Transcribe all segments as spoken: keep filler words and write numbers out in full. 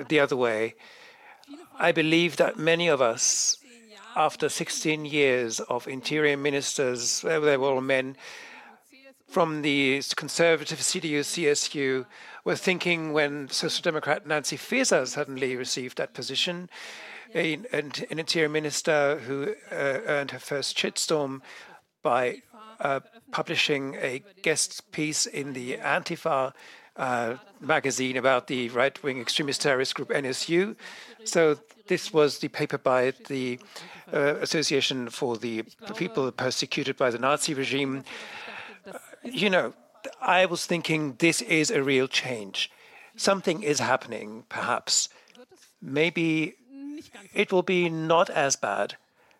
the other way. I believe that many of us, after sixteen years of interior ministers, they were all men from the conservative C D U C S U, were thinking when Social Democrat Nancy Faeser suddenly received that position, a, an, an interior minister who uh, earned her first shitstorm by uh, publishing a guest piece in the Antifa uh, magazine about the right-wing extremist terrorist group N S U. So this was the paper by the uh, Association for the People Persecuted by the Nazi Regime. Uh, you know, I was thinking this is a real change. Something is happening, perhaps. Maybe it will be not as bad.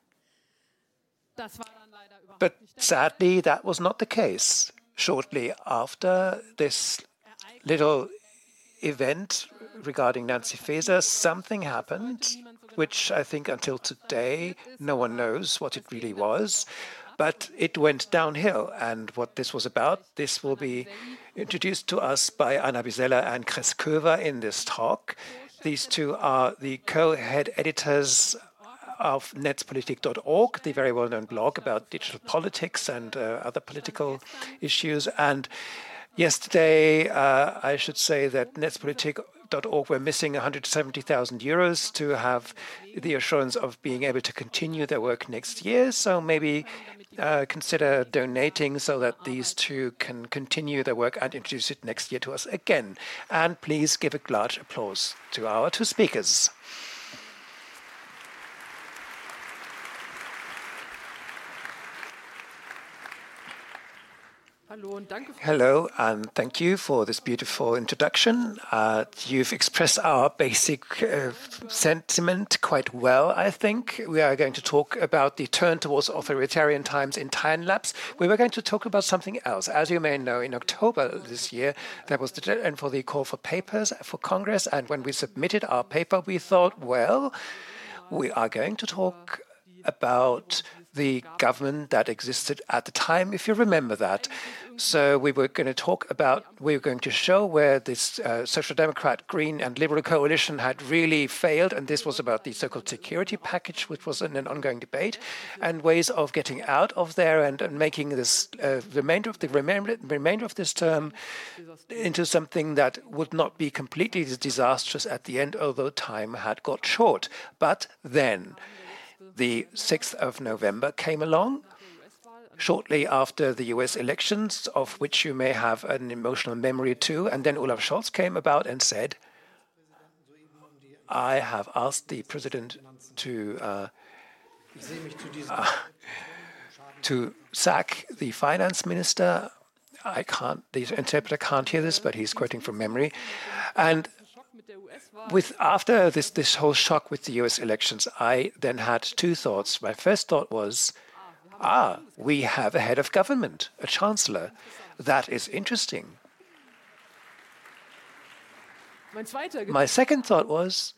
But sadly, that was not the case. Shortly after this little event regarding Nancy Faeser, something happened, which I think until today no one knows what it really was. But it went downhill, and what this was about, this will be introduced to us by Anna Bisella and Chris Köver in this talk. These two are the co-head editors of netzpolitik dot org, the very well-known blog about digital politics and uh, other political issues. And yesterday, uh, I should say that netzpolitik dot org were missing one hundred seventy thousand euros to have the assurance of being able to continue their work next year. So maybe uh, consider donating so that these two can continue their work and introduce it next year to us again. And please give a large applause to our two speakers. Hello, and thank you for this beautiful introduction. Uh, you've expressed our basic uh, sentiment quite well, I think. We are going to talk about the turn towards authoritarian times in time lapse. We were going to talk about something else. As you may know, in October this year, there was the deadline for the call for papers for Congress, and when we submitted our paper, we thought, well, we are going to talk about the government that existed at the time, if you remember that. So we were going to talk about, we were going to show where this uh, Social Democrat, Green and Liberal coalition had really failed, and this was about the so-called security package, which was in an ongoing debate, and ways of getting out of there and, and making this uh, remainder of the remainder, remainder of this term into something that would not be completely disastrous at the end, although time had got short. But then the sixth of November came along, shortly after the U S elections, of which you may have an emotional memory too. And then Olaf Scholz came about and said, I have asked the president to uh, uh, to sack the finance minister. I can't, the interpreter can't hear this, but he's quoting from memory. And With after this this whole shock with the U S elections, I then had two thoughts. My first thought was, ah, we have a head of government, a chancellor. That is interesting. My second thought was,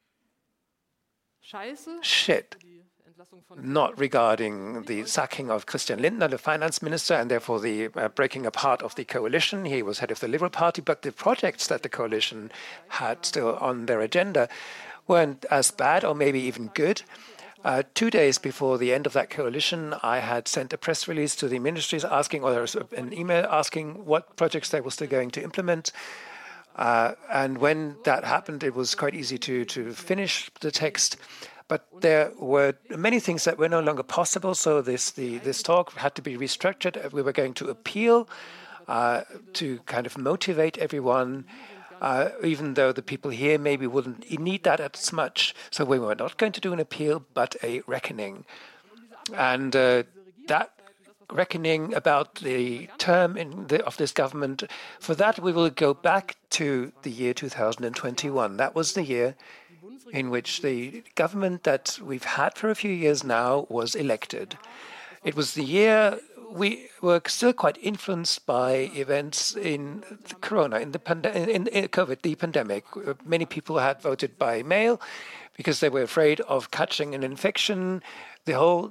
shit, not regarding the sacking of Christian Lindner, the finance minister, and therefore the uh, breaking apart of the coalition. He was head of the Liberal Party, but the projects that the coalition had still on their agenda weren't as bad or maybe even good. Uh, two days before the end of that coalition, I had sent a press release to the ministries asking, or there was an email asking what projects they were still going to implement. Uh, and when that happened, it was quite easy to, to finish the text. But there were many things that were no longer possible, so this the, this talk had to be restructured. We were going to appeal uh, to kind of motivate everyone, uh, even though the people here maybe wouldn't need that as much. So we were not going to do an appeal, but a reckoning. And uh, that reckoning about the term in the, of this government, for that we will go back to the year two thousand twenty-one. That was the year in which the government that we've had for a few years now was elected. It was the year we were still quite influenced by events in Corona, in the pande- in, in COVID, the pandemic. Many people had voted by mail because they were afraid of catching an infection. The whole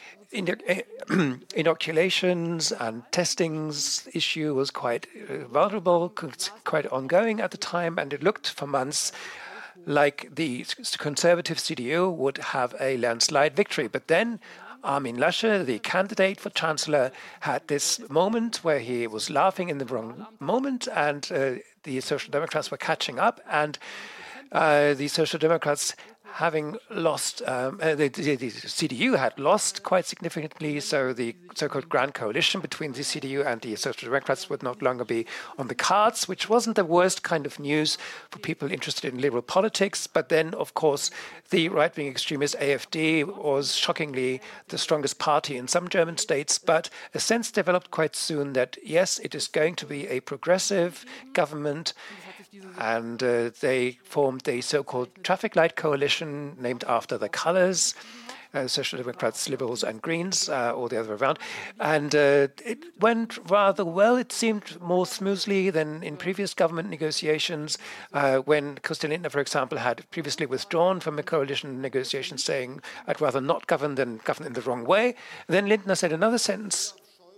inoculations and testings issue was quite vulnerable, quite ongoing at the time, and it looked for months like the conservative C D U would have a landslide victory. But then Armin Laschet, the candidate for chancellor, had this moment where he was laughing in the wrong moment, and uh, the Social Democrats were catching up, and uh, the Social Democrats having lost, um, uh, the, the, the C D U had lost quite significantly, so the so-called Grand Coalition between the C D U and the Social Democrats would no longer be on the cards, which wasn't the worst kind of news for people interested in liberal politics. But then, of course, the right-wing extremist A F D was shockingly the strongest party in some German states, but a sense developed quite soon that, yes, it is going to be a progressive government. And uh, they formed the so-called traffic light coalition named after the colors, uh, Social Democrats, Liberals and Greens, uh, or the other way around. And uh, it went rather well. It seemed more smoothly than in previous government negotiations, uh, when Christian Lindner, for example, had previously withdrawn from the coalition negotiations, saying, I'd rather not govern than govern in the wrong way. Then Lindner said another sentence.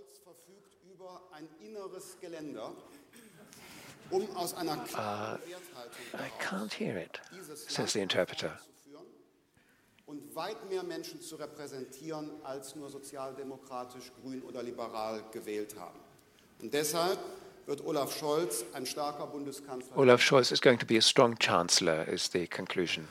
Uh, I can't hear it, says the interpreter. Und weit mehr Menschen zu repräsentieren, als nur sozialdemokratisch, grün oder liberal gewählt haben. Und deshalb wird Olaf Scholz ein starker Bundeskanzler. Olaf Scholz is going to be a strong chancellor, is the conclusion.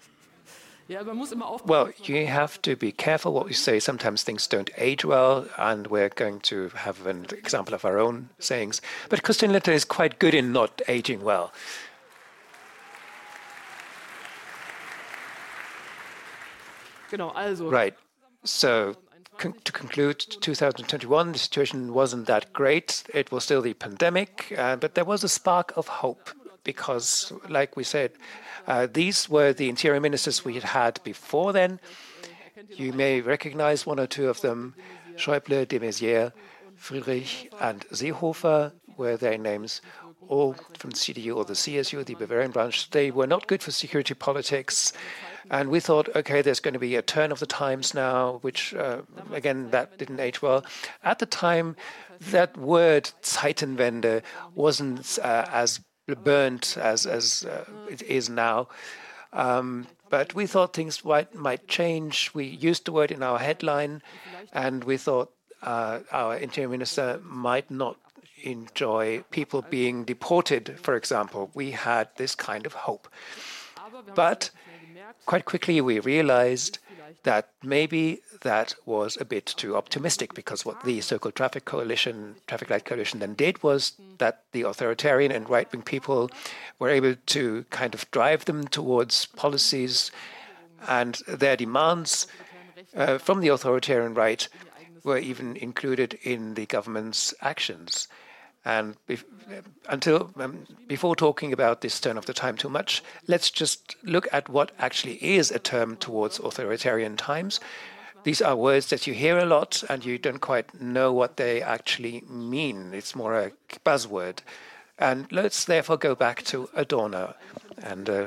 Well, you have to be careful what you say. Sometimes things don't age well, and we're going to have an example of our own sayings. But Christian Lindner is quite good in not aging well. Right. So, con to conclude, two thousand twenty-one, the situation wasn't that great. It was still the pandemic, uh, but there was a spark of hope because, like we said, uh, these were the interior ministers we had had before then. You may recognize one or two of them. Schäuble, de Maizière, Friedrich, and Seehofer were their names, all from the C D U or the C S U, the Bavarian branch. They were not good for security politics. And we thought, okay, there's going to be a turn of the times now, which, uh, again, that didn't age well. At the time, that word Zeitenwende wasn't uh, as burnt as, as uh, it is now. Um, but we thought things might, might change. We used the word in our headline, and we thought uh, our interior minister might not enjoy people being deported, for example. We had this kind of hope. But quite quickly we realized that maybe that was a bit too optimistic, because what the so-called traffic coalition, traffic light coalition then did was that the authoritarian and right-wing people were able to kind of drive them towards policies, and their demands uh, from the authoritarian right were even included in the government's actions. And bef until um, before talking about this turn of the time too much, let's just look at what actually is a term towards authoritarian times. These are words that you hear a lot, and you don't quite know what they actually mean. It's more a buzzword. And let's therefore go back to Adorno. And uh,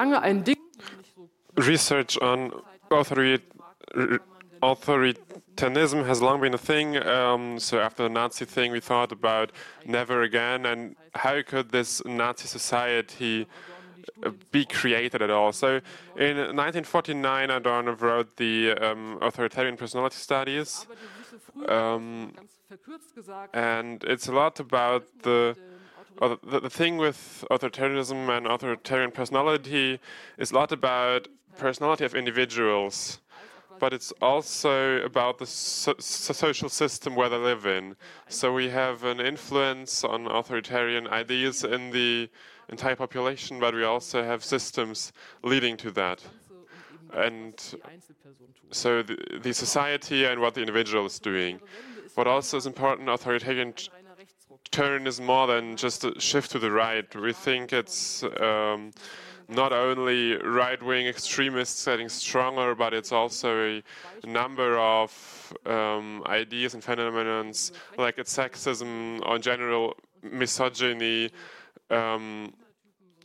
research on authori authoritarianism has long been a thing. Um, so after the Nazi thing, we thought about never again, and how could this Nazi society uh, be created at all? So in nineteen forty-nine, Adorno wrote the um, Authoritarian Personality Studies, um, and it's a lot about the uh, the, the thing with authoritarianism and authoritarian personality is a lot about personality of individuals, but it's also about the so social system where they live in. So we have an influence on authoritarian ideas in the entire population, but we also have systems leading to that. And so the, the society and what the individual is doing. What also is important, authoritarian turn is more than just a shift to the right. We think it's um, not only right-wing extremists getting stronger, but it's also a number of um, ideas and phenomena like it's sexism or in general misogyny, um,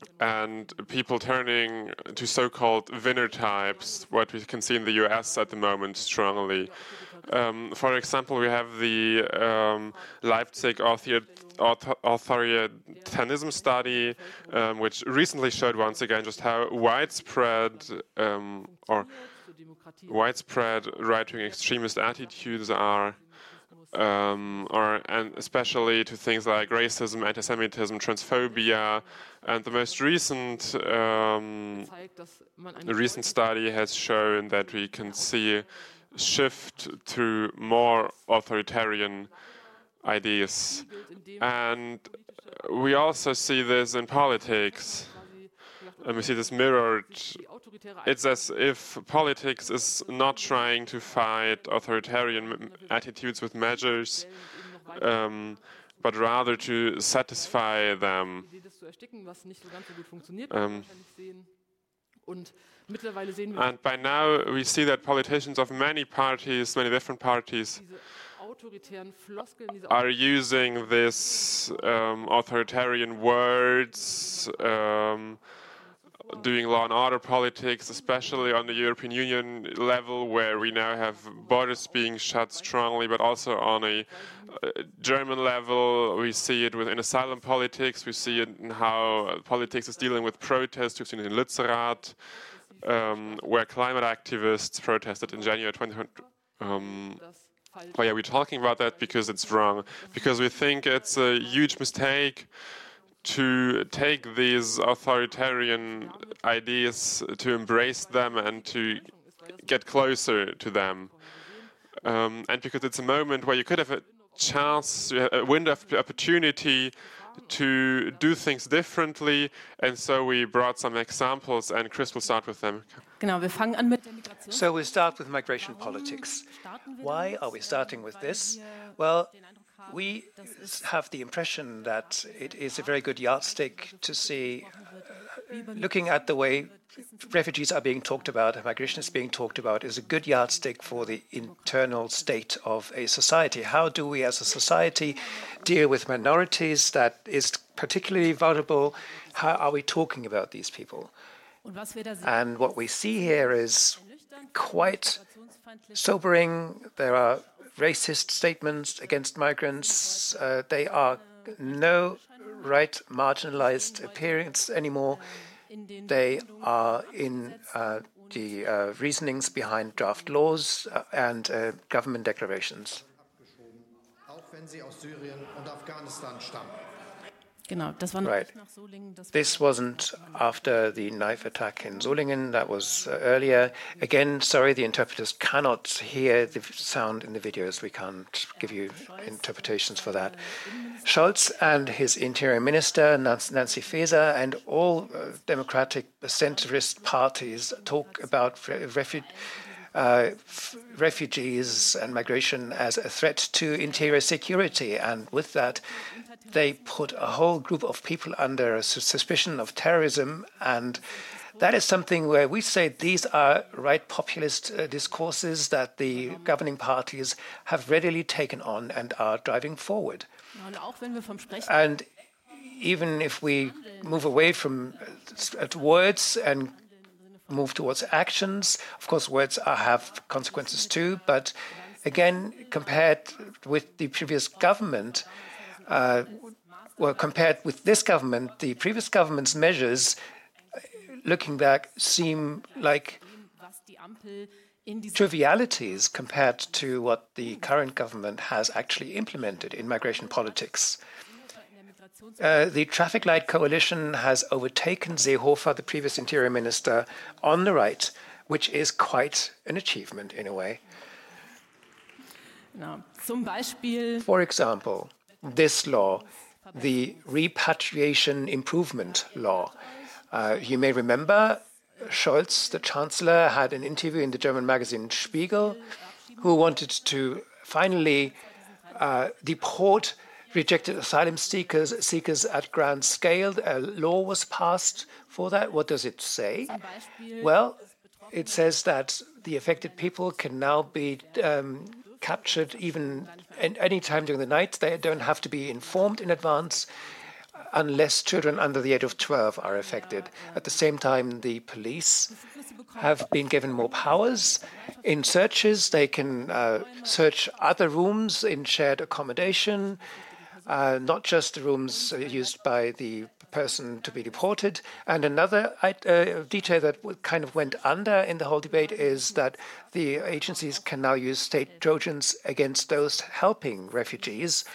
and people turning to so-called winner types, what we can see in the U S at the moment strongly. Um, for example, we have the um, Leipzig author authoritarianism study, um, which recently showed once again just how widespread um, or widespread right-wing extremist attitudes are, um, or and especially to things like racism, anti-Semitism, transphobia, and the most recent um, recent study has shown that we can see shift to more authoritarian ideas. And we also see this in politics. And we see this mirrored. It's as if politics is not trying to fight authoritarian attitudes with measures, um, but rather to satisfy them. Um, And by now, we see that politicians of many parties, many different parties, are using this um, authoritarian words, um, doing law and order politics, especially on the European Union level, where we now have borders being shut strongly, but also on a uh, German level. We see it within asylum politics. We see it in how politics is dealing with protests. We've seen it in Lützerath, Um, where climate activists protested in January twenty twenty. Um, oh yeah, we're talking about that because it's wrong. Because we think it's a huge mistake to take these authoritarian ideas, to embrace them and to get closer to them. Um, and because it's a moment where you could have a chance, a window of opportunity to do things differently, and so we brought some examples, and Chris will start with them. So we start with migration politics. Why are we starting with this? Well, we have the impression that it is a very good yardstick to see, uh, looking at the way refugees are being talked about, migration is being talked about, is a good yardstick for the internal state of a society. How do we as a society deal with minorities that is particularly vulnerable? How are we talking about these people? And what we see here is quite sobering. There are racist statements against migrants. Uh, they are no right marginalized appearance anymore. They are in uh, the uh, reasonings behind draft laws uh, and uh, government declarations. Right. This wasn't after the knife attack in Solingen, that was uh, earlier. Again, sorry, the interpreters cannot hear the sound in the videos. We can't give you interpretations for that. Scholz and his interior minister, Nancy Faeser, and all uh, democratic centrist parties talk about refugees. Uh, refugees and migration as a threat to interior security, and with that they put a whole group of people under suspicion of terrorism, and that is something where we say these are right populist uh, discourses that the governing parties have readily taken on and are driving forward. And even if we move away from uh, words and move towards actions. Of course, words are, have consequences too, but again, compared with the previous government, uh, well, compared with this government, the previous government's measures, looking back, seem like trivialities compared to what the current government has actually implemented in migration politics. Uh, the Traffic Light Coalition has overtaken Seehofer, the previous interior minister, on the right, which is quite an achievement in a way. For example, this law, the Repatriation Improvement Law. Uh, you may remember Scholz, the chancellor, had an interview in the German magazine Spiegel, who wanted to finally uh, deport rejected asylum seekers, seekers at grand scale. A law was passed for that. What does it say? Well, it says that the affected people can now be um, captured even any time during the night. They don't have to be informed in advance. unless children under the age of twelve are affected. At the same time, the police have been given more powers. In searches, they can uh, search other rooms in shared accommodation, uh, not just the rooms used by the person to be deported. And another uh, detail that kind of went under in the whole debate is that the agencies can now use state Trojans against those helping refugees,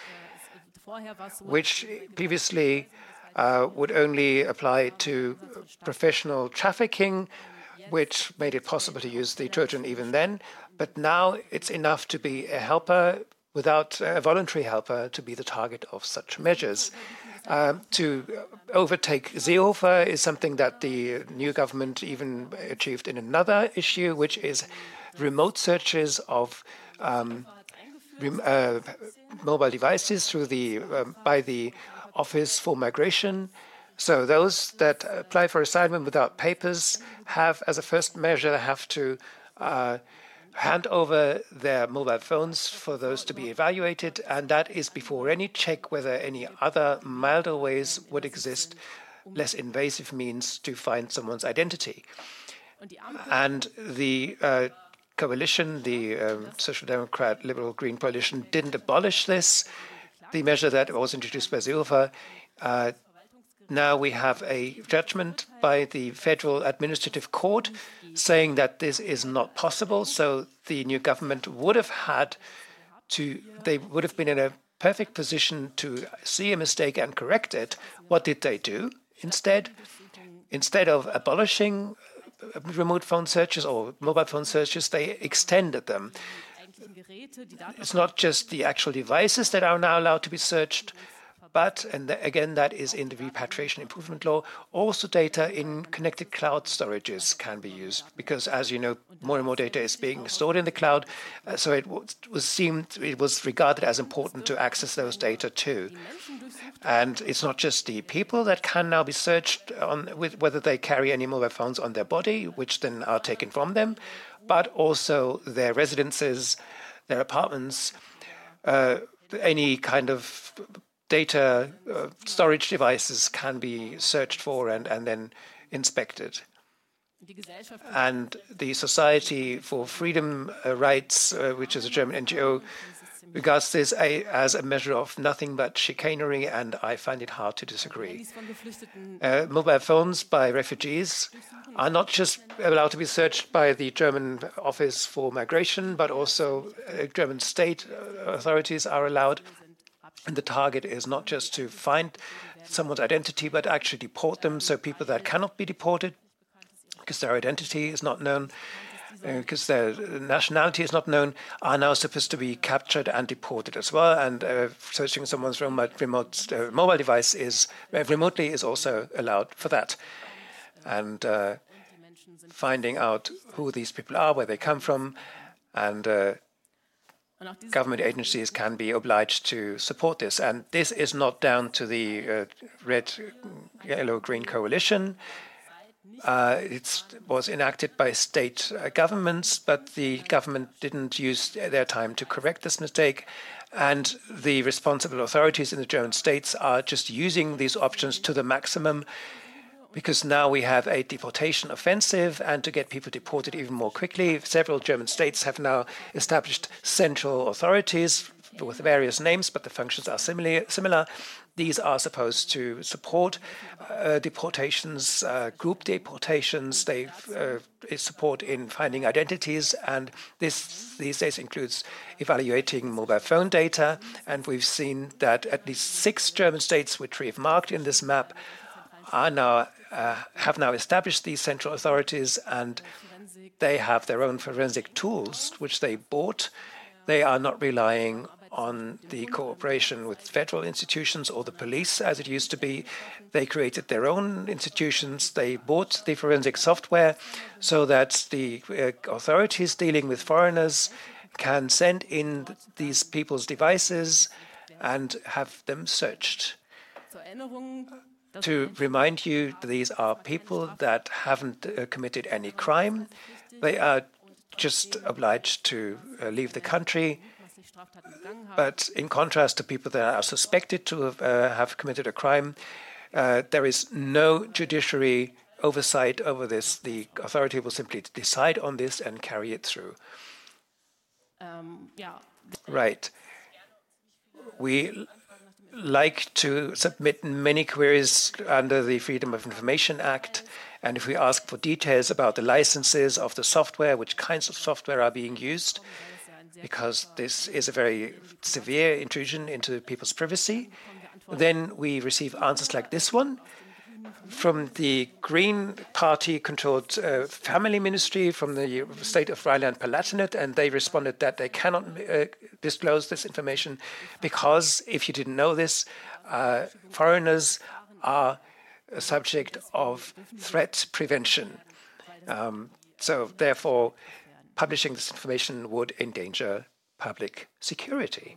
which previously uh, would only apply to professional trafficking, which made it possible to use the Trojan even then. But now it's enough to be a helper without a voluntary helper to be the target of such measures. Um, to overtake Seehofer is something that the new government even achieved in another issue, which is remote searches of um, rem uh, mobile devices through the um, by the Office for Migration. So those that apply for asylum without papers have, as a first measure, have to uh, hand over their mobile phones for those to be evaluated, and that is before any check whether any other milder ways would exist, less invasive means to find someone's identity. And the uh, coalition, the um, Social Democrat Liberal Green coalition, didn't abolish this. The measure that was introduced by Seehofer. Uh, now we have a judgment by the Federal Administrative Court saying that this is not possible. So the new government would have had to, they would have been in a perfect position to see a mistake and correct it. What did they do instead? Instead of abolishing remote phone searches or mobile phone searches, they extended them. It's not just the actual devices that are now allowed to be searched, but, and again, that is in the repatriation improvement law, also data in connected cloud storages can be used, because, as you know, more and more data is being stored in the cloud, uh, so it was seemed it was regarded as important to access those data too. And it's not just the people that can now be searched on with whether they carry any mobile phones on their body, which then are taken from them, but also their residences, their apartments, uh, any kind of data uh, storage devices can be searched for and, and then inspected. And the Society for Freedom uh, Rights, uh, which is a German N G O, regards this a, as a measure of nothing but chicanery, and I find it hard to disagree. Uh, mobile phones by refugees are not just allowed to be searched by the German Office for Migration, but also uh, German state authorities are allowed. And the target is not just to find someone's identity, but actually deport them. So people that cannot be deported because their identity is not known, because their nationality is not known, are now supposed to be captured and deported as well. And uh, searching someone's remote, remote uh, mobile device is uh, remotely is also allowed for that. And uh, finding out who these people are, where they come from, and uh, government agencies can be obliged to support this. And this is not down to the uh, red, yellow, green coalition. Uh, it was enacted by state uh, governments, but the government didn't use their time to correct this mistake. And the responsible authorities in the German states are just using these options to the maximum, because now we have a deportation offensive, and to get people deported even more quickly, several German states have now established central authorities with various names, but the functions are similar. similar. These are supposed to support uh, deportations, uh, group deportations. They uh, support in finding identities, and this these days includes evaluating mobile phone data. And we've seen that at least six German states, which we've marked in this map, are now uh, have now established these central authorities, and they have their own forensic tools, which they bought. They are not relying on the cooperation with federal institutions or the police, as it used to be. They created their own institutions. They bought the forensic software so that the uh, authorities dealing with foreigners can send in these people's devices and have them searched. To remind you, these are people that haven't uh, committed any crime. They are just obliged to uh, leave the country. But in contrast to people that are suspected to have, uh, have committed a crime, Uh, there is no judiciary oversight over this. The authority will simply decide on this and carry it through. Um, yeah. Right. We like to submit many queries under the Freedom of Information Act, and if we ask for details about the licenses of the software, which kinds of software are being used, because this is a very severe intrusion into people's privacy, then we receive answers like this one from the Green Party-controlled uh, family ministry from the state of Rhineland-Palatinate, and they responded that they cannot uh, disclose this information because, if you didn't know this, uh, foreigners are a subject of threat prevention. Um, so, therefore, publishing this information would endanger public security.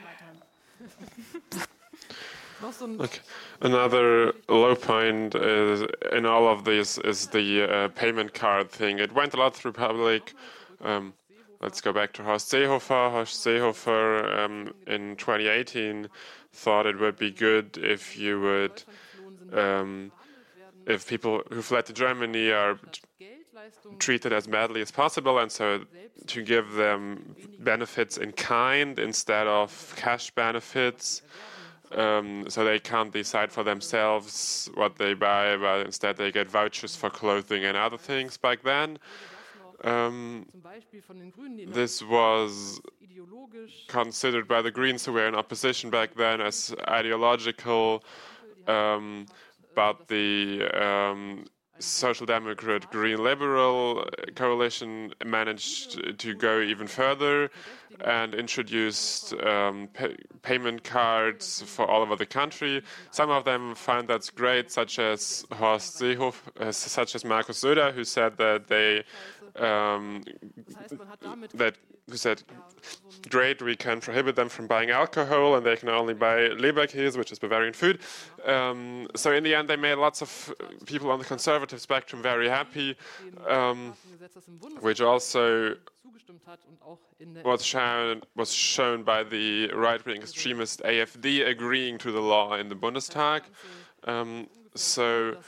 Okay. Another low point is, in all of this is the uh, payment card thing. It went a lot through public. Um, let's go back to Horst Seehofer. Horst Seehofer um, in twenty eighteen thought it would be good if you would, um, if people who fled to Germany are treated as badly as possible, and so to give them benefits in kind instead of cash benefits. Um, so they can't decide for themselves what they buy, but instead they get vouchers for clothing and other things back then. Um, this was considered by the Greens, who were in opposition back then, as ideological, um, but the um, Social Democrat Green Liberal coalition managed to go even further and introduced um, pay payment cards for all over the country. Some of them find that's great, such as Horst Seehofer, uh, such as Markus Söder, who said that they um, that who said, great, we can prohibit them from buying alcohol and they can only buy Leberkäse, which is Bavarian food. Um, so in the end, they made lots of people on the conservative spectrum very happy, um, which also was shown, was shown by the right-wing extremist A F D agreeing to the law in the Bundestag. Um, so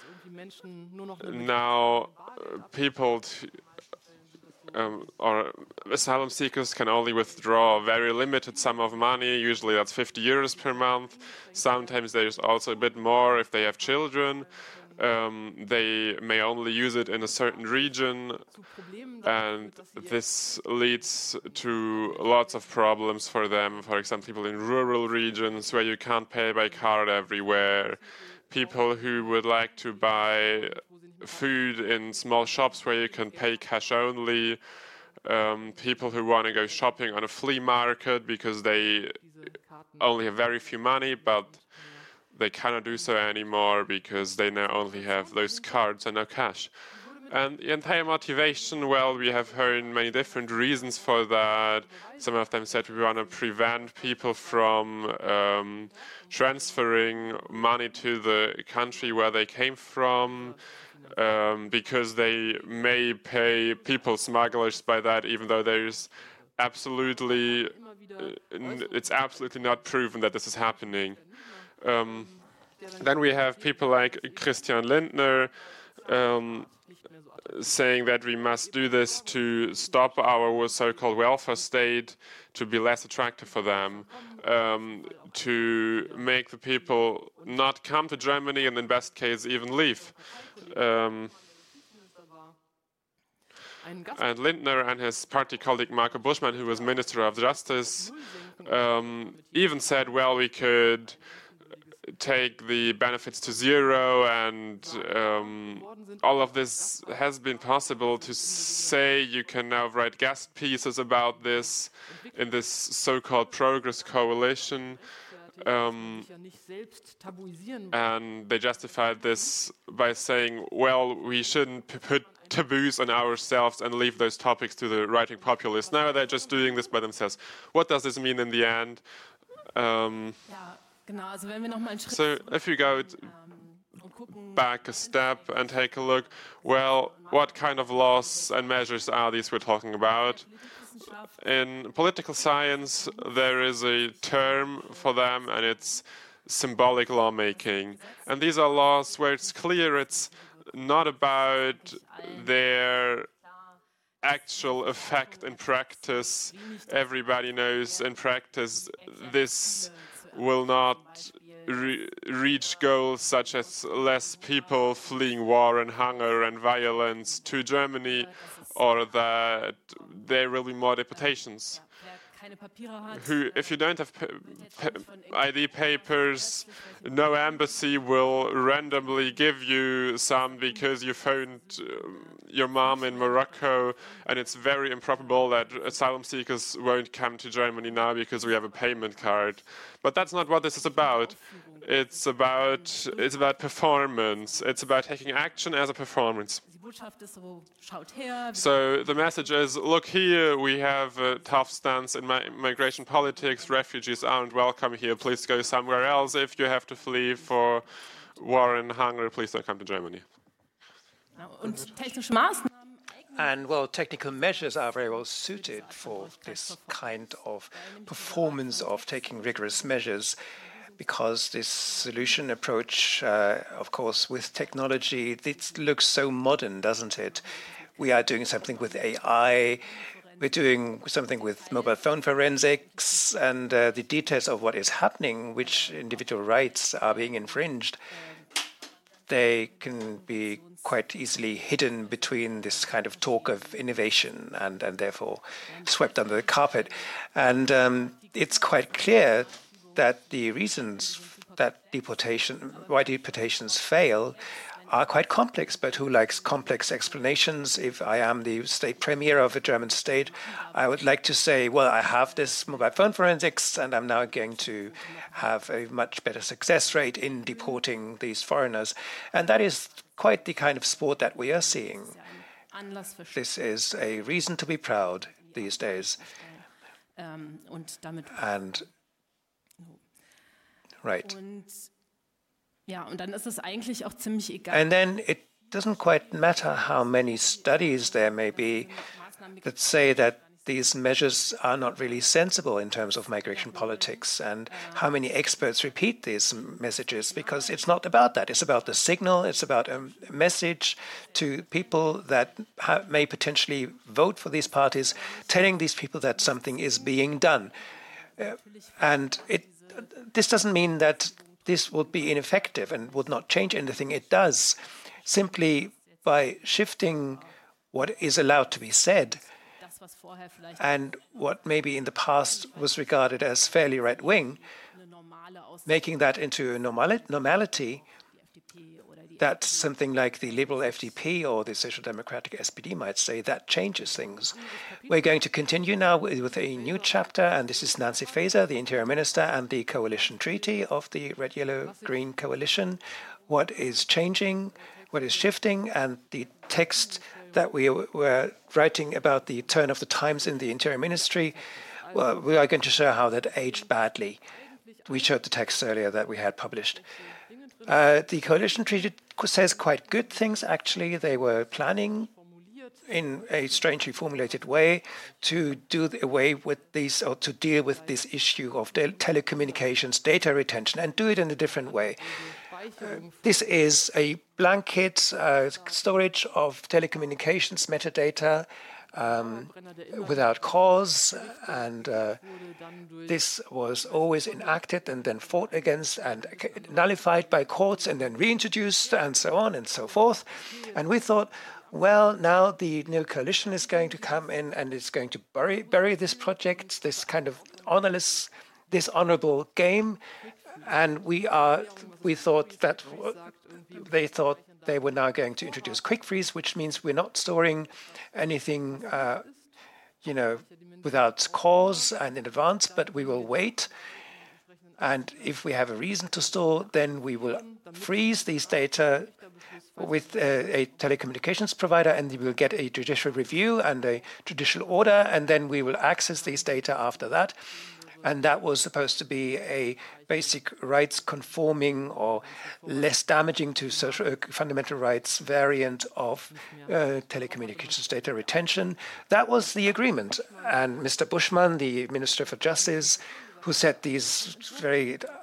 now uh, people t Um, or asylum seekers can only withdraw a very limited sum of money. Usually that's fifty euros per month. Sometimes there's also a bit more if they have children. Um, they may only use it in a certain region, and this leads to lots of problems for them. For example, people in rural regions where you can't pay by card everywhere, people who would like to buy food in small shops where you can pay cash only, um, people who want to go shopping on a flea market because they only have very few money, but they cannot do so anymore because they now only have those cards and no cash. And the entire motivation, well, we have heard many different reasons for that. Some of them said we want to prevent people from um, transferring money to the country where they came from, Um, because they may pay people smugglers by that, even though there's absolutely, uh, it's absolutely not proven that this is happening. Um, then we have people like Christian Lindner um, saying that we must do this to stop our so-called welfare state to be less attractive for them, um, to make the people not come to Germany and in best case even leave. Um, and Lindner and his party colleague Marco Buschmann, who was Minister of Justice, um, even said, well, we could take the benefits to zero, and um, all of this has been possible to say. You can now write guest pieces about this in this so-called Progress Coalition. Um, and they justified this by saying, well, we shouldn't put taboos on ourselves and leave those topics to the right-wing populists. Now they're just doing this by themselves. What does this mean in the end? Um, so if you go back a step and take a look, well, what kind of laws and measures are these we're talking about? In political science, there is a term for them, and it's symbolic lawmaking. And these are laws where it's clear it's not about their actual effect in practice. Everybody knows in practice this will not re reach goals such as less people fleeing war and hunger and violence to Germany, or that there will be more deportations. Who, if you don't have I D papers, no embassy will randomly give you some because you phoned um, your mom in Morocco, and it's very improbable that asylum seekers won't come to Germany now because we have a payment card. But that's not what this is about. It's about it's about performance. It's about taking action as a performance. So the message is, look here, we have a tough stance in mi migration politics. Refugees aren't welcome here. Please go somewhere else. If you have to flee for war and hunger, please don't come to Germany. And, well, technical measures are very well suited for this kind of performance of taking rigorous measures, because this solution approach, uh, of course, with technology, it looks so modern, doesn't it? We are doing something with A I, we're doing something with mobile phone forensics, and uh, the details of what is happening, which individual rights are being infringed, they can be quite easily hidden between this kind of talk of innovation and, and therefore swept under the carpet. And um, it's quite clear that the reasons that deportation, why deportations fail are quite complex, but who likes complex explanations? If I am the state premier of a German state, I would like to say, well, I have this mobile phone forensics, and I'm now going to have a much better success rate in deporting these foreigners. And that is quite the kind of sport that we are seeing. This is a reason to be proud these days. And right. And then it doesn't quite matter how many studies there may be that say that these measures are not really sensible in terms of migration politics, and how many experts repeat these messages, because it's not about that. It's about the signal. It's about a message to people that ha may potentially vote for these parties, telling these people that something is being done. Uh, and it, this doesn't mean that this would be ineffective and would not change anything. It does, simply by shifting what is allowed to be said and what maybe in the past was regarded as fairly right-wing, making that into a normali normality that something like the Liberal F D P or the Social Democratic S P D might say, that changes things. We're going to continue now with a new chapter, and this is Nancy Faeser, the Interior Minister, and the coalition treaty of the Red, Yellow, Green coalition. What is changing, what is shifting, and the text that we were writing about the turn of the times in the Interior Ministry, well, we are going to show how that aged badly. We showed the text earlier that we had published. Uh, the coalition treaty says quite good things, actually. They were planning in a strangely formulated way to do away with these, or to deal with this issue of telecommunications, data retention, and do it in a different way. Uh, this is a blanket uh, storage of telecommunications metadata um, without cause, and uh, this was always enacted and then fought against and nullified by courts and then reintroduced and so on and so forth. And we thought, well, now the new coalition is going to come in and it's going to bury, bury this project, this kind of honorless, dishonorable game. And we are, we thought that they thought they were now going to introduce quick freeze, which means we're not storing anything, uh, you know, without cause and in advance, but we will wait. And if we have a reason to store, then we will freeze these data with a, a telecommunications provider, and we will get a judicial review and a judicial order, and then we will access these data after that. And that was supposed to be a basic rights conforming or less damaging to social, uh, fundamental rights variant of uh, telecommunications data retention. That was the agreement. And Mister Buschmann, the Minister for Justice, who set these very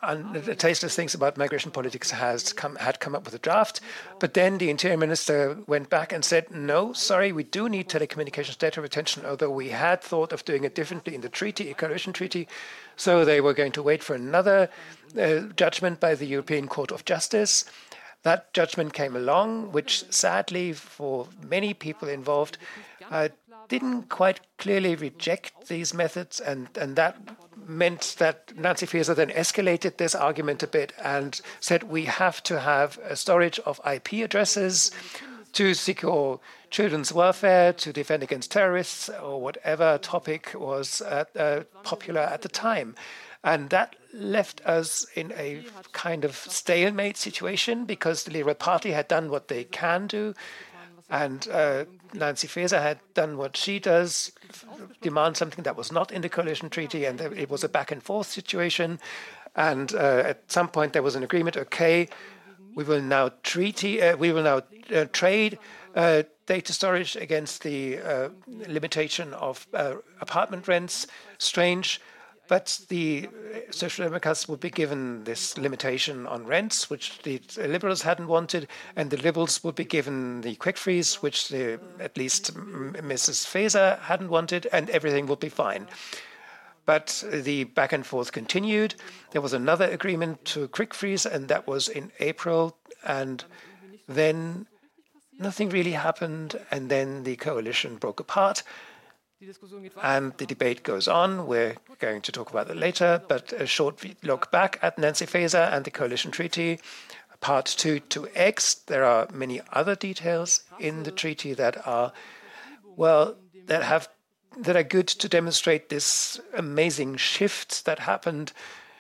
un- tasteless things about migration politics has come, had come up with a draft. But then the Interior Minister went back and said, no, sorry, we do need telecommunications data retention, although we had thought of doing it differently in the treaty, coalition treaty. So they were going to wait for another uh, judgment by the European Court of Justice. That judgment came along, which sadly for many people involved uh, didn't quite clearly reject these methods, and, and that meant that Nancy Faeser then escalated this argument a bit and said we have to have a storage of I P addresses to secure children's welfare, to defend against terrorists, or whatever topic was uh, uh, popular at the time. And that left us in a kind of stalemate situation because the Liberal Party had done what they can do, and uh, Nancy Faeser had done what she does, demand something that was not in the coalition treaty, and it was a back and forth situation. And uh, at some point there was an agreement. Okay, we will now treaty, uh, we will now uh, trade uh, data storage against the uh, limitation of uh, apartment rents. Strange. But the Social Democrats would be given this limitation on rents, which the Liberals hadn't wanted, and the Liberals would be given the quick freeze, which the, at least Missus Faeser hadn't wanted, and everything would be fine. But the back and forth continued. There was another agreement to quick freeze, and that was in April, and then nothing really happened, and then the coalition broke apart. And the debate goes on. We're going to talk about that later, but a short look back at Nancy Faeser and the coalition treaty. Part two to X, there are many other details in the treaty that are, well, that have that are good to demonstrate this amazing shift that happened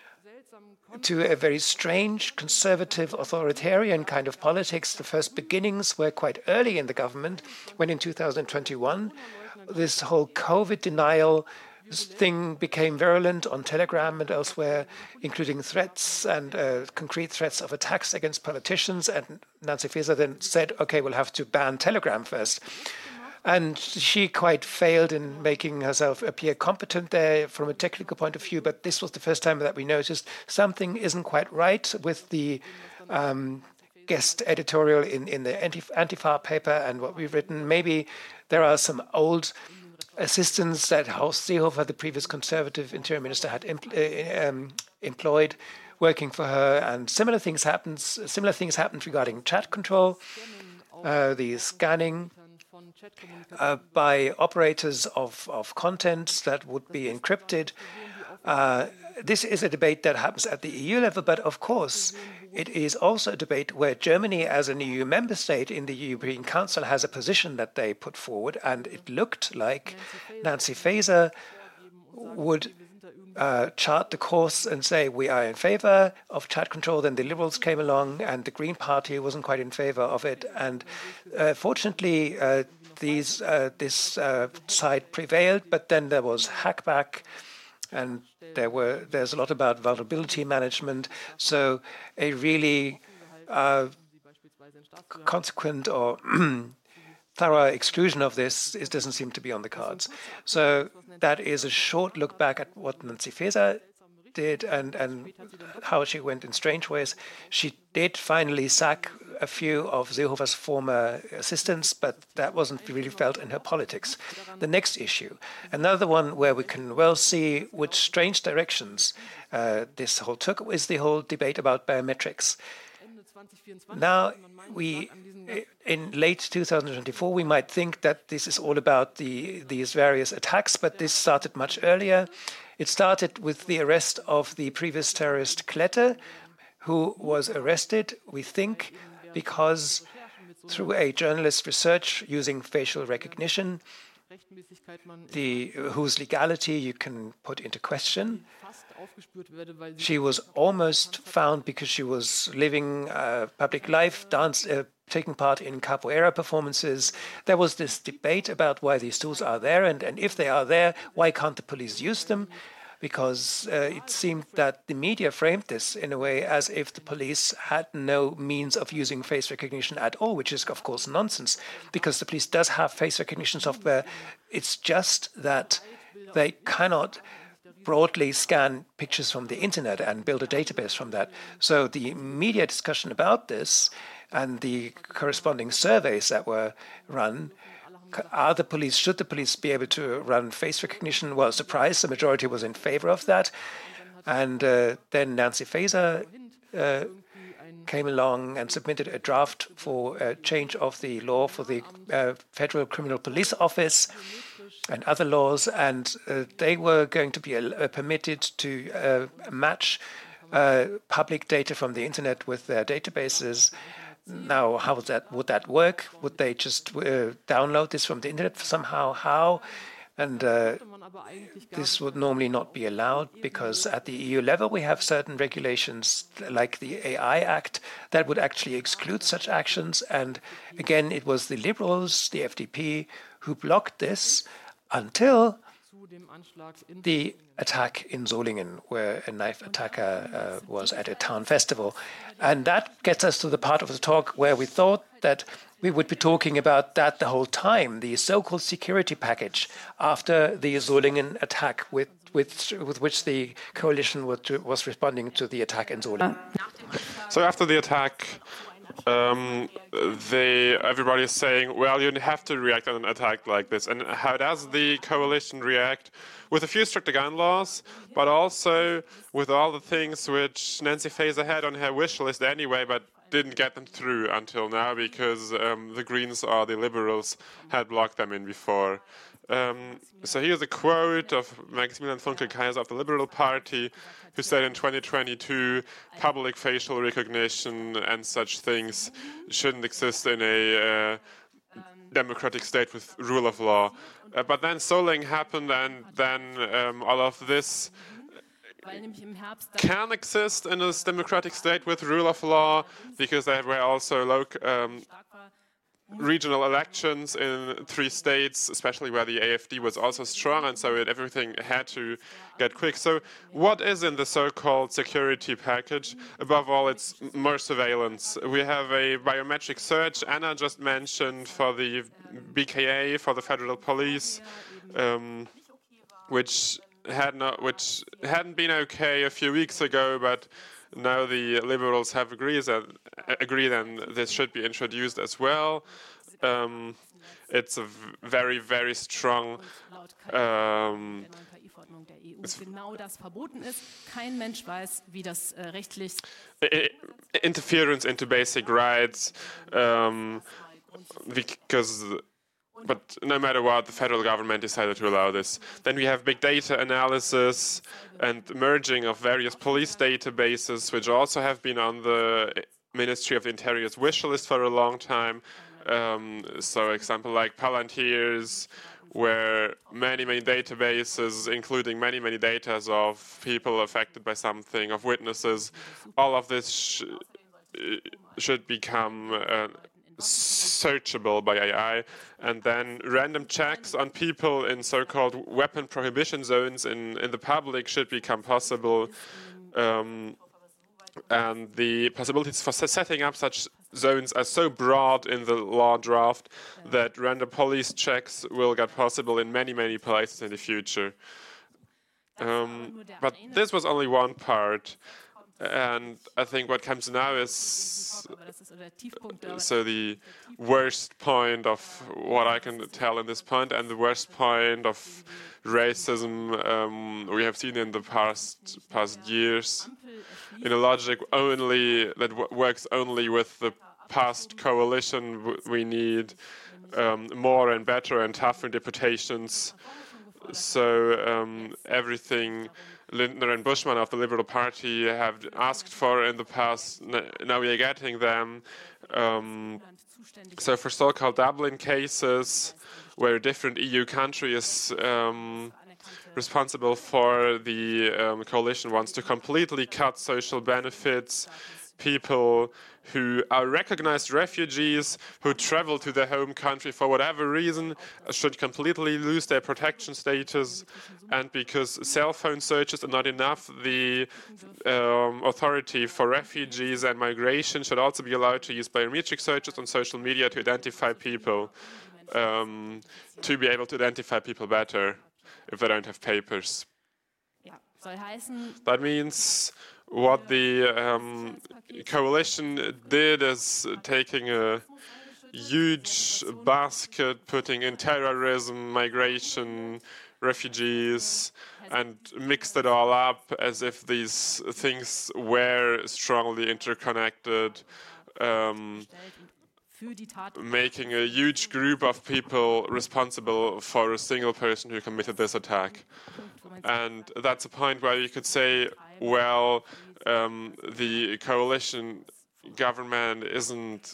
to a very strange, conservative, authoritarian kind of politics. The first beginnings were quite early in the government, when in two thousand twenty-one, this whole COVID denial thing became virulent on Telegram and elsewhere, including threats and uh, concrete threats of attacks against politicians. And Nancy Faeser then said, okay, we'll have to ban Telegram first. And she quite failed in making herself appear competent there from a technical point of view. But this was the first time that we noticed something isn't quite right with the um, guest editorial in, in the Antifa paper and what we've written. Maybe there are some old assistants that Horst Seehofer, the previous conservative interior minister, had impl- uh, um, employed working for her. And similar things happened. Similar things happened regarding chat control, uh, the scanning Uh, by operators of, of content that would be encrypted. Uh, this is a debate that happens at the E U level, but of course it is also a debate where Germany, as an E U member state in the European Council, has a position that they put forward, and it looked like Nancy Faeser would Uh, chart the course and say we are in favor of chat control. Then the Liberals came along and the Green Party wasn't quite in favor of it. And uh, fortunately, uh, these uh, this uh, side prevailed. But then there was hackback, and there were there's a lot about vulnerability management. So a really uh, consequent or thorough exclusion of this is, doesn't seem to be on the cards. So that is a short look back at what Nancy Faeser did and, and how she went in strange ways. She did finally sack a few of Seehofer's former assistants, but that wasn't really felt in her politics. The next issue, another one where we can well see which strange directions uh, this whole took, is the whole debate about biometrics. Now, we, in late two thousand twenty-four, we might think that this is all about the these various attacks, but this started much earlier. It started with the arrest of the previous terrorist Klette, who was arrested, we think, because through a journalist research using facial recognition, the whose legality you can put into question. She was almost found because she was living uh, public life, dance, uh, taking part in capoeira performances. There was this debate about why these tools are there, and, and if they are there, why can't the police use them? Because uh, it seemed that the media framed this in a way as if the police had no means of using face recognition at all, which is, of course, nonsense, because the police does have face recognition software. It's just that they cannot broadly scan pictures from the internet and build a database from that. So the media discussion about this and the corresponding surveys that were run, are the police, should the police be able to run face recognition? Well, surprise, the majority was in favor of that. And uh, then Nancy Faeser uh, came along and submitted a draft for a change of the law for the uh, Federal Criminal Police Office and other laws, and uh, they were going to be uh, permitted to uh, match uh, public data from the internet with their databases. Now, how would that would that work? Would they just uh, download this from the internet somehow? How? And uh, this would normally not be allowed because at the E U level we have certain regulations like the A I Act that would actually exclude such actions. And again, it was the Liberals, the F D P, who blocked this until the attack in Solingen, where a knife attacker uh, was at a town festival. And that gets us to the part of the talk where we thought that we would be talking about that the whole time, the so-called security package after the Solingen attack with, with, with which the coalition was, was responding to the attack in Solingen. So after the attack, um, they, everybody is saying, well, you have to react on an attack like this. And how does the coalition react? With a few stricter gun laws, but also with all the things which Nancy Faeser had on her wish list anyway, but didn't get them through until now because um, the Greens or the Liberals had blocked them in before. Um, so here's a quote of Maximilian Funkel-Kaiser of the Liberal Party, who said in twenty twenty-two, public facial recognition and such things shouldn't exist in a uh, democratic state with rule of law. Uh, but then Solingen happened, and then um, all of this can exist in a democratic state with rule of law, because there were also local, um, regional elections in three states, especially where the A F D was also strong, and so it, everything had to get quick. So what is in the so-called security package? Above all, it's more surveillance. We have a biometric search, Anna just mentioned, for the B K A, for the federal police, um, which had not, which hadn't been okay a few weeks ago, but now the Liberals have agreed that agreed and this should be introduced as well. Um, it's a very, very strong um, interference into basic rights, um, because. But no matter what, the federal government decided to allow this. Then we have big data analysis and merging of various police databases, which also have been on the Ministry of the Interior's wish list for a long time. Um, so, example like Palantirs, where many, many databases, including many, many data of people affected by something, of witnesses, all of this sh should become uh, searchable by A I, and then random checks on people in so-called weapon prohibition zones in, in the public should become possible. Um, and the possibilities for setting up such zones are so broad in the law draft that random police checks will get possible in many, many places in the future. Um, but this was only one part. And I think what comes now is uh, so the worst point of what I can tell in this point, and the worst point of racism um, we have seen in the past past years, in a logic only that w works only with the past coalition. We need um, more and better and tougher deputations. So um, everything Lindner and Buschmann of the Liberal Party have asked for in the past, now we are getting them. Um, so for so-called Dublin cases, where a different E U country is um, responsible for, the um, coalition wants to completely cut social benefits. People who are recognized refugees who travel to their home country for whatever reason should completely lose their protection status. And because cell phone searches are not enough, the um, authority for refugees and migration should also be allowed to use biometric searches on social media to identify people, um, to be able to identify people better if they don't have papers. That means what the um, coalition did is taking a huge basket, putting in terrorism, migration, refugees, and mixed it all up as if these things were strongly interconnected, um, making a huge group of people responsible for a single person who committed this attack. And that's a point where you could say, well, um, the coalition government isn't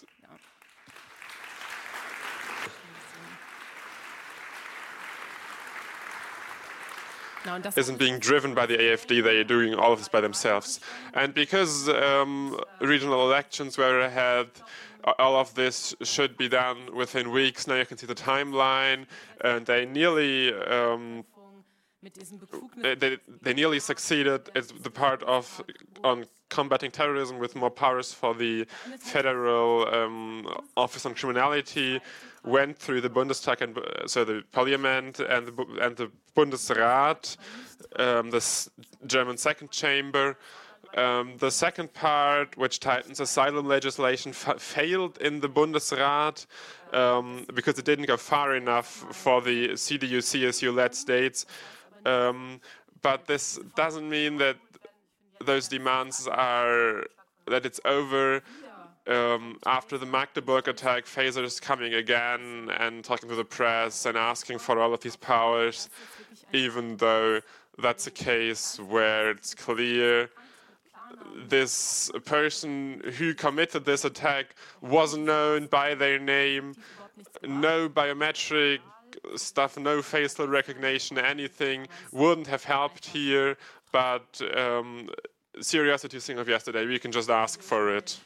isn't being driven by the A F D. They are doing all of this by themselves. And because um, regional elections were ahead, all of this should be done within weeks. Now you can see the timeline, and they nearly um, they, they, they nearly succeeded. It's the part of on combating terrorism with more powers for the Federal um, Office on Criminality. Went through the Bundestag, and uh, so the Parliament and the, and the Bundesrat, um, the German second chamber. Um, the second part, which tightens asylum legislation, failed in the Bundesrat um, because it didn't go far enough for the C D U C S U-led states. Um, but this doesn't mean that those demands are that it's over. Um, after the Magdeburg attack, Faeser is coming again and talking to the press and asking for all of these powers, even though that's a case where it's clear this person who committed this attack wasn't known by their name, no biometric stuff, no facial recognition, anything wouldn't have helped here, but um, Curiosity thing of yesterday, we can just ask for it.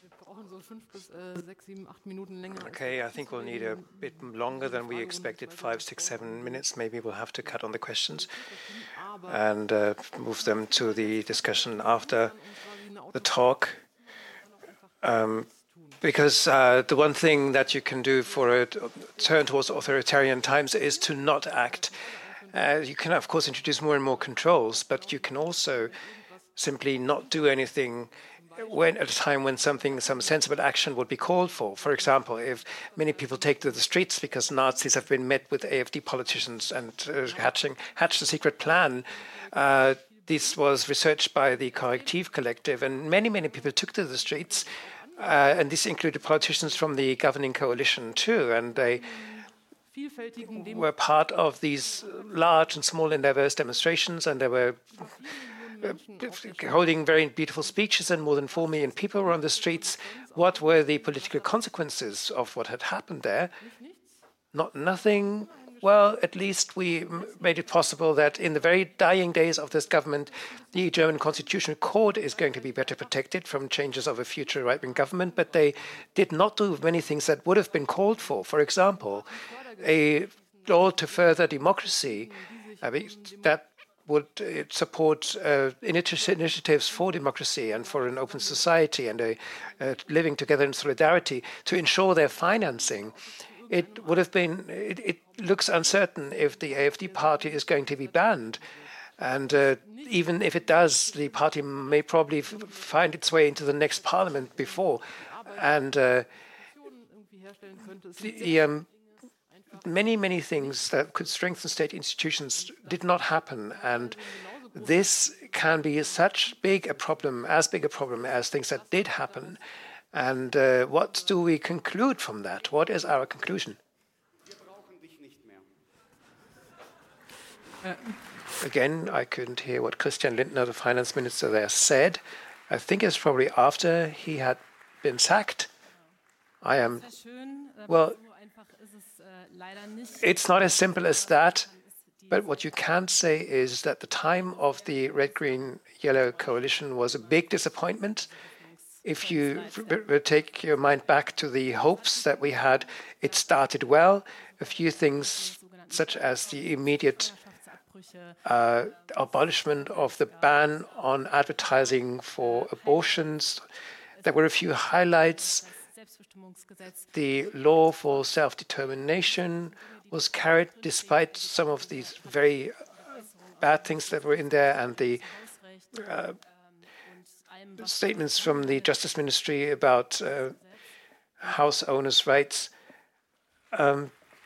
Okay, I think we'll need a bit longer than we expected, five, six, seven minutes. Maybe we'll have to cut on the questions and uh, move them to the discussion after the talk. Um, because uh, the one thing that you can do for a turn towards authoritarian times is to not act. Uh, you can, of course, introduce more and more controls, but you can also simply not do anything when at a time when something, some sensible action would be called for. For example, if many people take to the streets because Nazis have been met with A F D politicians and uh, hatching, hatched a secret plan, uh, this was researched by the Correctiv Collective, and many, many people took to the streets, uh, and this included politicians from the governing coalition too, and they were part of these large and small and diverse demonstrations, and they were Uh, holding very beautiful speeches, and more than four million people were on the streets. What were the political consequences of what had happened there? Not nothing. Well, at least we made it possible that in the very dying days of this government, the German Constitutional Court is going to be better protected from changes of a future right-wing government, but they did not do many things that would have been called for. For example, a law to further democracy, I mean, that would uh, support uh, initiatives for democracy and for an open society and a uh, living together in solidarity to ensure their financing. It would have been, it, it looks uncertain if the A F D party is going to be banned. And uh, even if it does, the party may probably f find its way into the next parliament before. And uh, the, um, many, many things that could strengthen state institutions did not happen. And this can be such big a problem, as big a problem as things that did happen. And uh, what do we conclude from that? What is our conclusion? Again, I couldn't hear what Christian Lindner, the finance minister there, said. I think it's probably after he had been sacked. I am, well, it's not as simple as that, but what you can say is that the time of the red-green-yellow coalition was a big disappointment. If you take your mind back to the hopes that we had, it started well. A few things, such as the immediate uh, abolishment of the ban on advertising for abortions. There were a few highlights. The law for self-determination was carried despite some of these very bad things that were in there, and the uh, statements from the Justice Ministry about uh, house owners' rights. Um,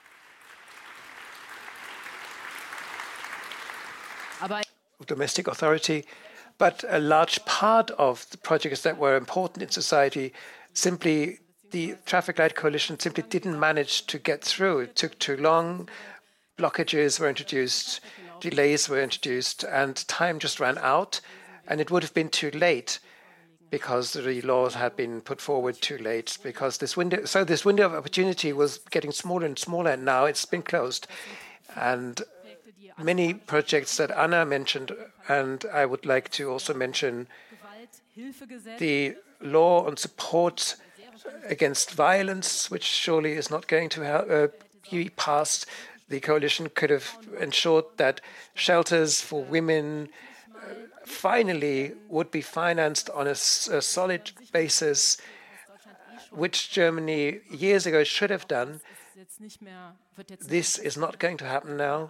domestic authority, but a large part of the projects that were important in society simply, the Traffic Light Coalition simply didn't manage to get through. It took too long, blockages were introduced, delays were introduced, and time just ran out, and it would have been too late because the laws had been put forward too late, because this window, so this window of opportunity was getting smaller and smaller, and now it's been closed. And many projects that Anna mentioned, and I would like to also mention the law on support against violence, which surely is not going to help, uh, be passed. The coalition could have ensured that shelters for women uh, finally would be financed on a, a solid basis, which Germany years ago should have done. This is not going to happen now.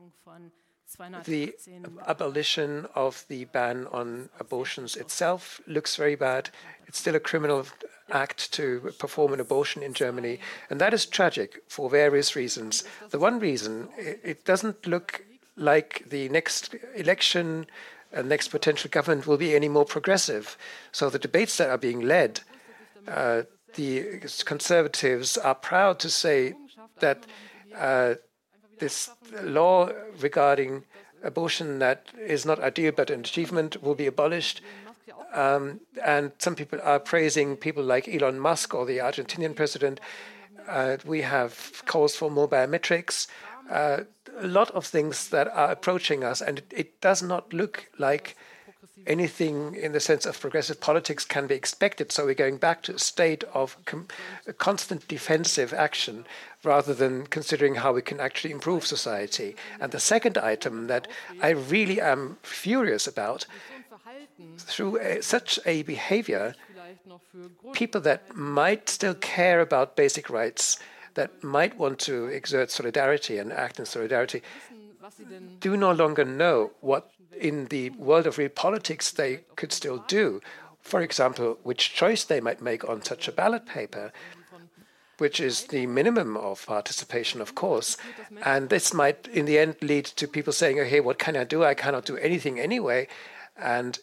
The abolition of the ban on abortions itself looks very bad. It's still a criminal act to perform an abortion in Germany, and that is tragic for various reasons. The one reason, it doesn't look like the next election and next potential government will be any more progressive. So the debates that are being led, uh, the conservatives are proud to say that uh, this law regarding abortion that is not ideal but an achievement will be abolished. Um, and some people are praising people like Elon Musk or the Argentinian president. Uh, we have calls for more biometrics, uh, a lot of things that are approaching us, and it, it does not look like anything in the sense of progressive politics can be expected. So we're going back to a state of com constant defensive action rather than considering how we can actually improve society. And the second item that I really am furious about, through a, such a behavior, people that might still care about basic rights, that might want to exert solidarity and act in solidarity, do no longer know what in the world of real politics they could still do. For example, which choice they might make on such a ballot paper, which is the minimum of participation, of course. And this might, in the end, lead to people saying, oh, hey, what can I do? I cannot do anything anyway. And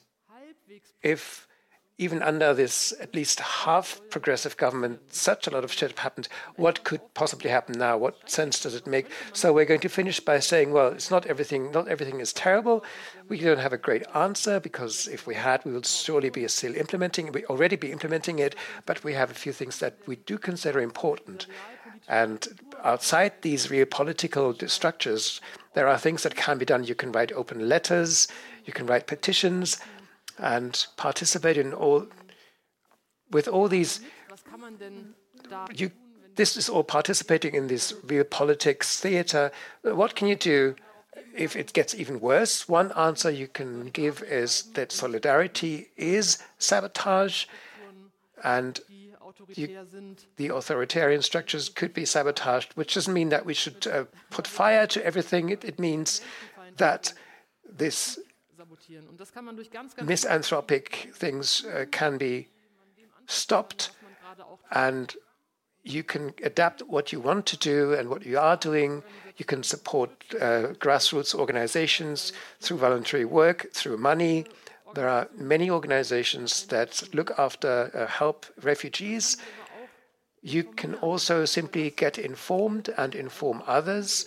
if even under this at least half progressive government, such a lot of shit happened, what could possibly happen now? What sense does it make? So we're going to finish by saying, well, it's not everything, not everything is terrible. We don't have a great answer, because if we had, we would surely be still implementing, we already be implementing it, but we have a few things that we do consider important. And outside these real political structures, there are things that can be done. You can write open letters, you can write petitions, and participate in all, with all these, you, this is all participating in this real politics theater. What can you do if it gets even worse? One answer you can give is that solidarity is sabotage, and you, the authoritarian structures could be sabotaged, which doesn't mean that we should uh, put fire to everything. It, it means that this misanthropic things uh, can be stopped, and you can adapt what you want to do and what you are doing. You can support uh, grassroots organizations through voluntary work, through money. There are many organizations that look after uh, help refugees. You can also simply get informed and inform others.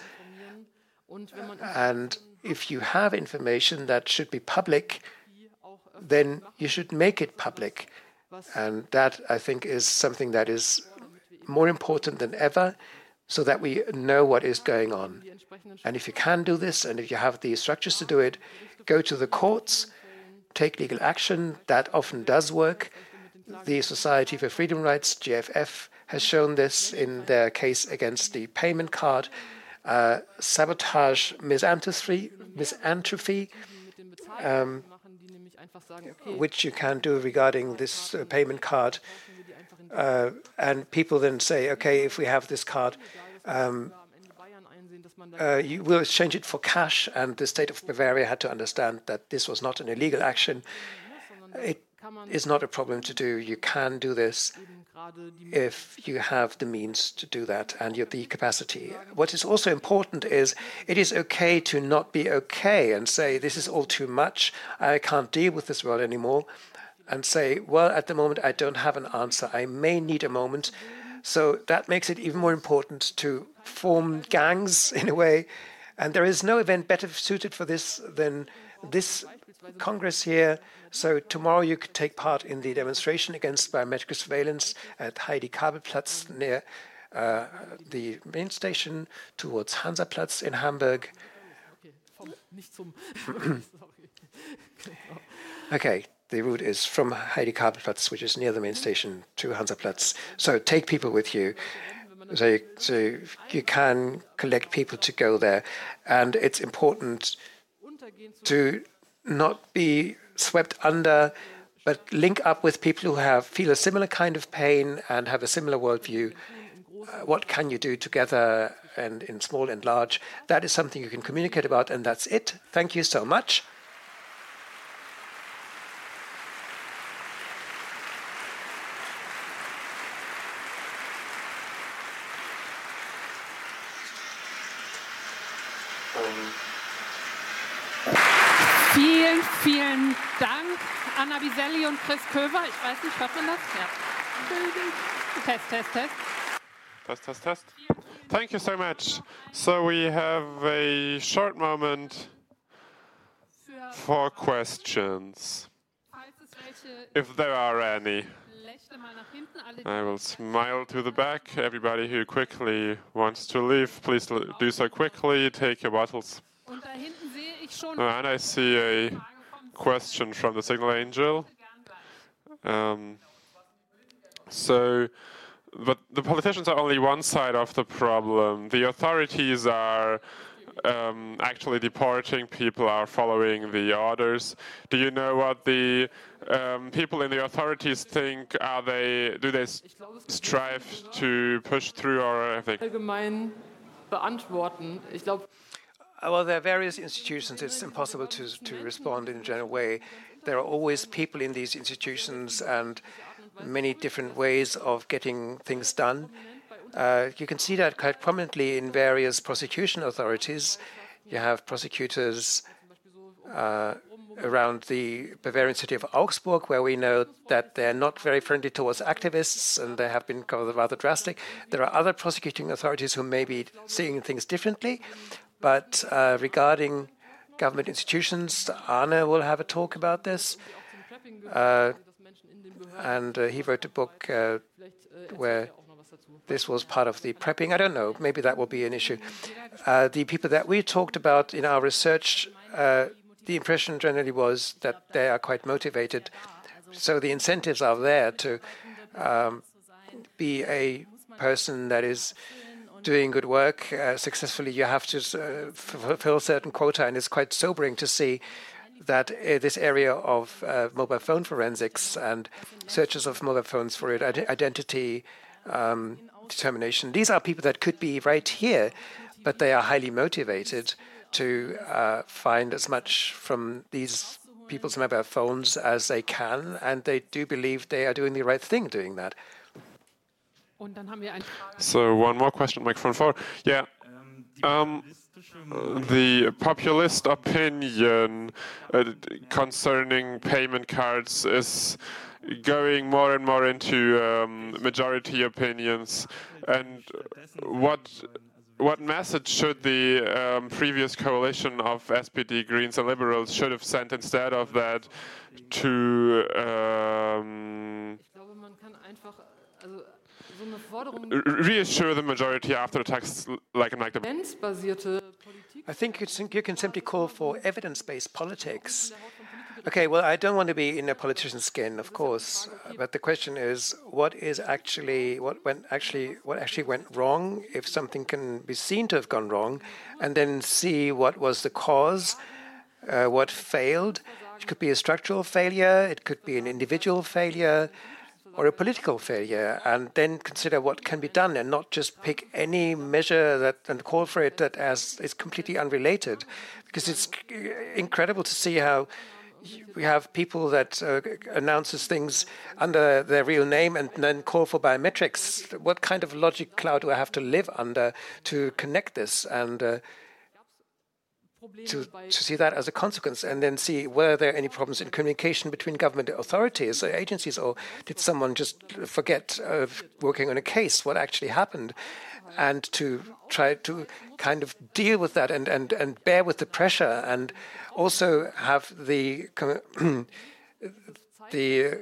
And if you have information that should be public, then you should make it public. And that, I think, is something that is more important than ever, so that we know what is going on. And if you can do this, and if you have the structures to do it, go to the courts, take legal action. That often does work. The Society for Freedom Rights, G F F, has shown this in their case against the payment card. Uh, sabotage misanthropy, misanthropy um, which you can do regarding this uh, payment card. Uh, and people then say, okay, if we have this card, um, uh, you will exchange it for cash, and the state of Bavaria had to understand that this was not an illegal action. It is not a problem to do. You can do this if you have the means to do that and you have the capacity. What is also important is it is okay to not be okay and say, this is all too much, I can't deal with this world anymore, and say, well, at the moment I don't have an answer, I may need a moment. So that makes it even more important to form gangs in a way. And there is no event better suited for this than this Congress here. So tomorrow you could take part in the demonstration against biometric surveillance at Heidi-Kabel-Platz near uh, the main station towards Hansaplatz in Hamburg. Okay, the route is from Heidi-Kabel-Platz, which is near the main station, to Hansaplatz. So take people with you. So you, so you can collect people to go there. And it's important to not be swept under, but link up with people who have feel a similar kind of pain and have a similar worldview. Uh, what can you do together and in small and large? That is something you can communicate about, and that's it. Thank you so much. Vielen, vielen Dank, Anna Biselli und Chris Köver. Ich weiß nicht, hört man das? Ja. Test, test, test. Test, test, test. Thank you so much. So we have a short moment for questions, if there are any. I will smile to the back. Everybody who quickly wants to leave, please do so quickly. Take your bottles. And I see a question from the Signal Angel. Um, so, but the politicians are only one side of the problem. The authorities are um, actually deporting people, are following the orders. Do you know what the um, people in the authorities think? Are they, do they strive to push through, or have they? Allgemein beantworten. Ich glaube. Well, there are various institutions. It's impossible to, to respond in a general way. There are always people in these institutions and many different ways of getting things done. Uh, you can see that quite prominently in various prosecution authorities. You have prosecutors uh, around the Bavarian city of Augsburg, where we know that they're not very friendly towards activists, and they have been rather drastic. There are other prosecuting authorities who may be seeing things differently. But uh, regarding government institutions, Arne will have a talk about this. Uh, and uh, he wrote a book uh, where this was part of the prepping. I don't know, maybe that will be an issue. Uh, the people that we talked about in our research, uh, the impression generally was that they are quite motivated. So the incentives are there to um, be a person that is doing good work uh, successfully. You have to uh, fulfill certain quota, and it's quite sobering to see that uh, this area of uh, mobile phone forensics and searches of mobile phones for ident identity um, determination, these are people that could be right here, but they are highly motivated to uh, find as much from these people's mobile phones as they can, and they do believe they are doing the right thing doing that. So one more question, microphone four. Yeah. Um, the populist opinion uh, concerning payment cards is going more and more into um, majority opinions. And what what message should the um, previous coalition of S P D, Greens and Liberals should have sent instead of that to um, reassure the majority after attacks like in Magdeburg? I think you can simply call for evidence-based politics. Okay, well, I don't want to be in a politician's skin, of course, but the question is, what is actually what went actually what actually went wrong? If something can be seen to have gone wrong, and then see what was the cause, uh, what failed. It could be a structural failure. It could be an individual failure. or a political failure, and then consider what can be done and not just pick any measure that and call for it that as is completely unrelated. Because it's incredible to see how we have people that uh, announces things under their real name and then call for biometrics. What kind of logic cloud do I have to live under to connect this and uh, to, to see that as a consequence, and then see were there any problems in communication between government authorities or agencies, or did someone just forget uh, working on a case, what actually happened, and to try to kind of deal with that and, and, and bear with the pressure, and also have the the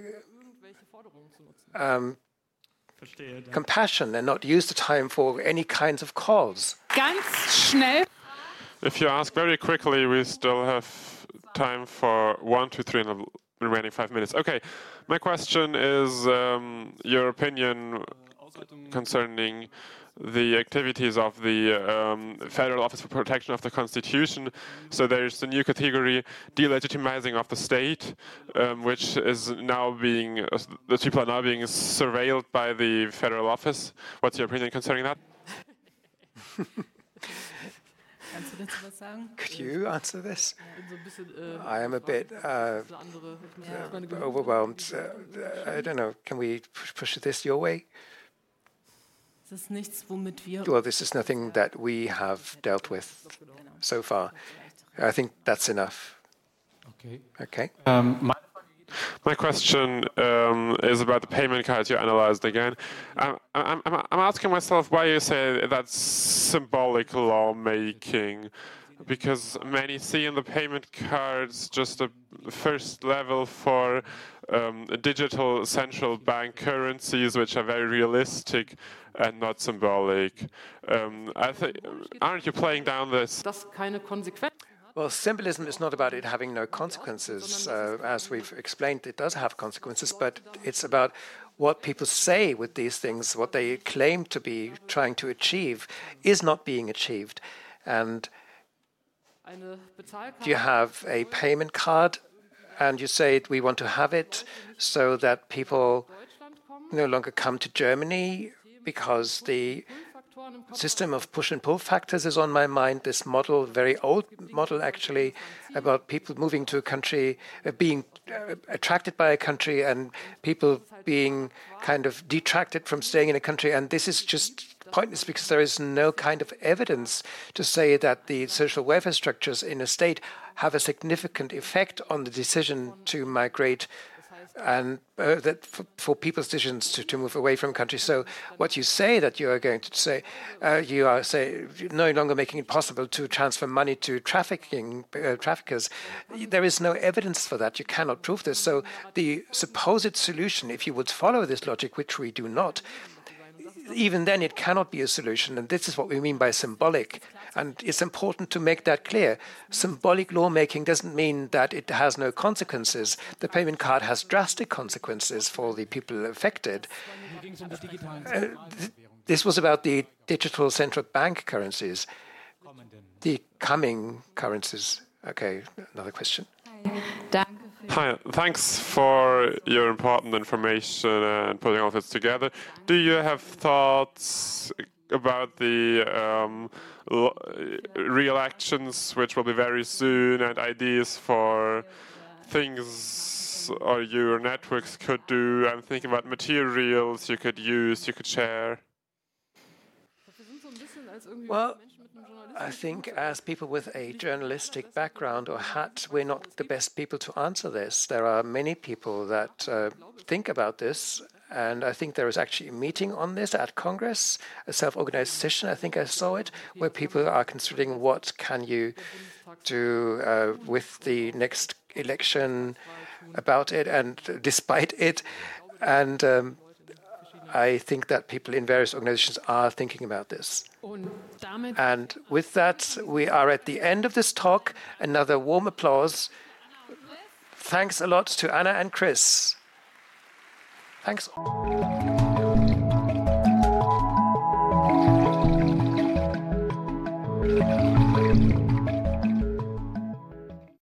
um, compassion and not use the time for any kinds of calls. Ganz schnell. If you ask very quickly, we still have time for one, two, three, and the remaining five minutes. Okay, my question is um, your opinion concerning the activities of the um, Federal Office for Protection of the Constitution. So there's a new category, delegitimizing of the state, um, which is now being, uh, the people are now being surveilled by the Federal Office. What's your opinion concerning that? Could you answer this? I am a bit uh, overwhelmed. Uh, I don't know. Can we push this your way? Well, this is nothing that we have dealt with so far. I think that's enough. Okay. Okay. Um, my My question um, is about the payment cards you analyzed again. I'm, I'm, I'm asking myself why you say that's symbolic lawmaking, because many see in the payment cards just a first level for um, digital central bank currencies, which are very realistic and not symbolic. Um, I think, aren't you playing down this? Das keine Konsequenz. Well, symbolism is not about it having no consequences. Uh, as we've explained, it does have consequences, but it's about what people say with these things, what they claim to be trying to achieve is not being achieved. And you have a payment card, and you say we want to have it so that people no longer come to Germany because the system of push and pull factors is on my mind. This model, very old model actually, about people moving to a country, uh, being uh, attracted by a country, and people being kind of detracted from staying in a country. And this is just pointless because there is no kind of evidence to say that the social welfare structures in a state have a significant effect on the decision to migrate and uh, that for, for people's decisions to, to move away from a country. So what you say that you are going to say, uh, you are say no longer making it possible to transfer money to trafficking uh, traffickers. There is no evidence for that. You cannot prove this. So the supposed solution, if you would follow this logic, which we do not, even then it cannot be a solution. And this is what we mean by symbolic. And it's important to make that clear. Symbolic lawmaking doesn't mean that it has no consequences. The payment card has drastic consequences for the people affected. Uh, th this was about the digital central bank currencies, the coming currencies. Okay, another question. Hi, thanks for your important information and putting all this together. Do you have thoughts about the um, real actions, which will be very soon, and ideas for things or your networks could do? I'm thinking about materials you could use, you could share. Well, I think as people with a journalistic background or hat, we're not the best people to answer this. There are many people that uh, think about this, and I think there is actually a meeting on this at Congress, a self-organized session, I think I saw it, where people are considering what can you do uh, with the next election about it and despite it. And um, I think that people in various organizations are thinking about this. And with that, we are at the end of this talk. Another warm applause. Thanks a lot to Anna and Chris. Thanks.